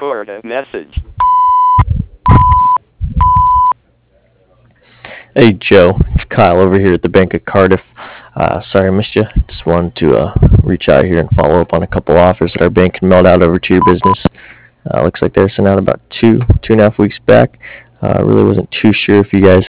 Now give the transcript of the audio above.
record a message. Hey Joe, it's Kyle over here at the Bank of Cardiff. Sorry I missed you. Just wanted to reach out here and follow up on a couple offers that our bank can mailed out over to your business. Looks like they were sent out about 2.5 weeks back. Really wasn't too sure if you guys